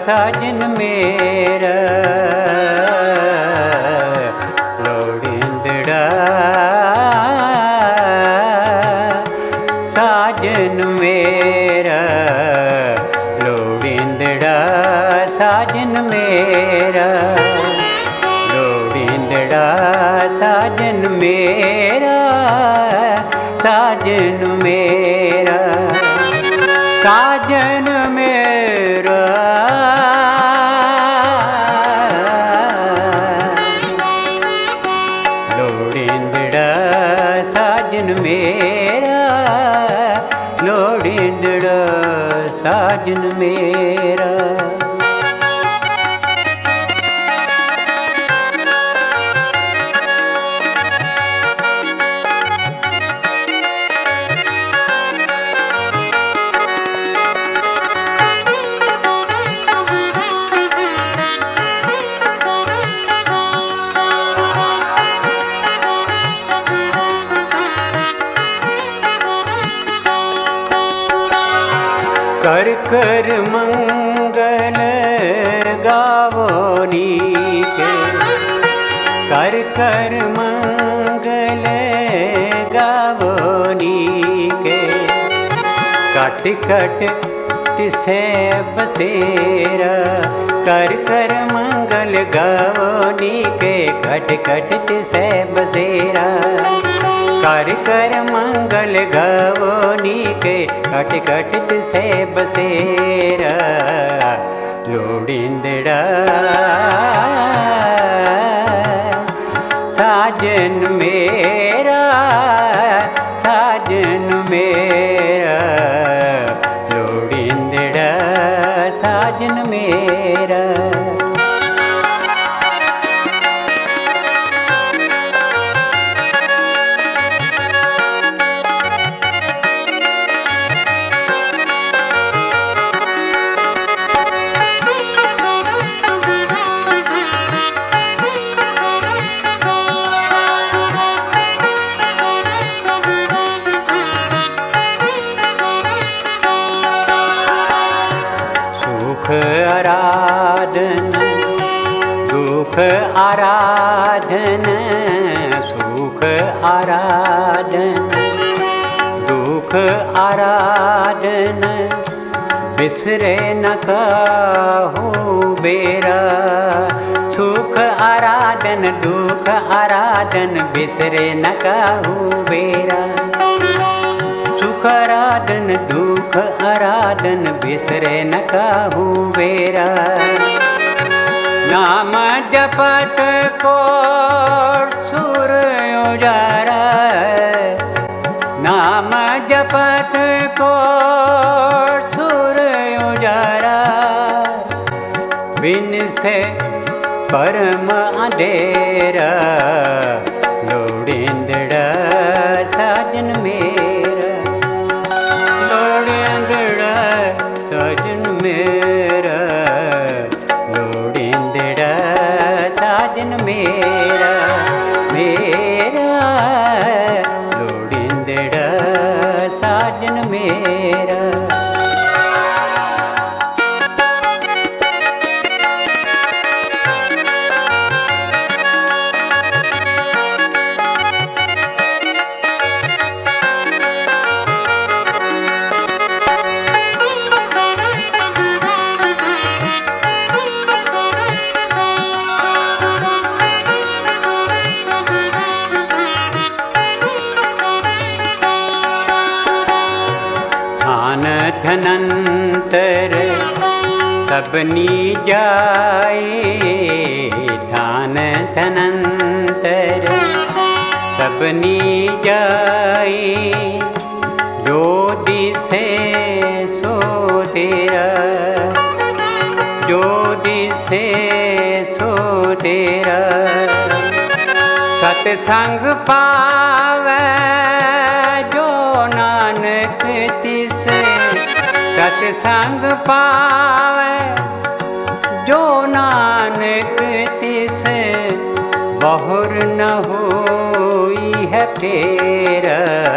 साजन मेरा लोड़िंदड़ा साजन मेरा लोड़िंदड़ा साजन मेरा लोड़िंदड़ा साजन मेरा साजन मेरा साजन मेरा लोड़िंदड़ा साजन मेरा लोड़िंदड़ा साजन मेरा कर कर मंगल गावो नीके कर कर मंगल गावो नीके कट कट तिसे बसेरा कर कर मंगल गावो नीके कट कट तिसे बसेरा कर कर मंगल गावो नीके कट कट तिसे बसेरा लोड़िंदड़ा साजन मेरा साजन मेरा लोड़िंदड़ा साजन मेरा आराधन दुख आराधन सुख आराधन दुख आराधन बिसरे न काहू बेरा सुख आराधन दुख आराधन बिसरे न काहू बेरा सुख आराधन दुख आराधन बिसरे न काहू बेरा नाम जपत को सुर उजारा नाम जपत को सुर उजारा बिन से परम अंधेरा लोड़िंदड़ा साजन मेरा लोड़िंदड़ा साजन मेरा लोड़िंदड़ा साजन मेरा मेरा लोड़िंदड़ा साजन मेरा धनंतर सबनी जाए ठान धनंतर सबनी जाए जो दिसे सो तेरा जो दिसे सो तेरा सत्संग पावे जो नानक तिसे सत्संग पावे जो नानक तिसे बहुर न होई है तेरा